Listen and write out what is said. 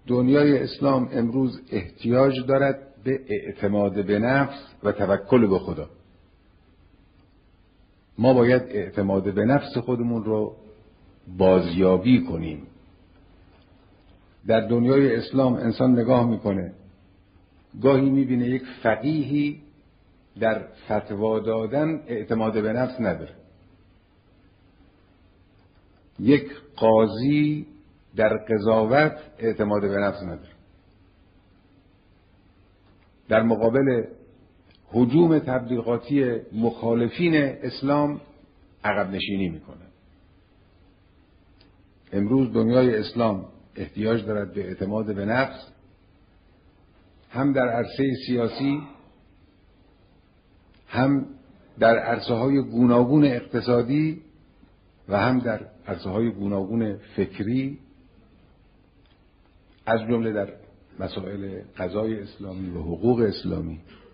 دنیای اسلام امروز احتیاج دارد به اعتماد به نفس و توکل به خدا. ما باید اعتماد به نفس خودمون رو بازیابی کنیم. در دنیای اسلام انسان نگاه میکنه، گاهی میبینه یک فقیهی در فتوا دادن اعتماد به نفس نداره، یک قاضی در قضاوت اعتماد به نفس نداره، در مقابل هجوم تبلیغاتی مخالفین اسلام عقب نشینی میکنه. امروز دنیای اسلام احتیاج دارد به اعتماد به نفس، هم در عرصه سیاسی، هم در عرصه‌های گوناگون اقتصادی و هم در عرصه‌های گوناگون فکری، از جمله در مسائل قضای اسلامی و حقوق اسلامی.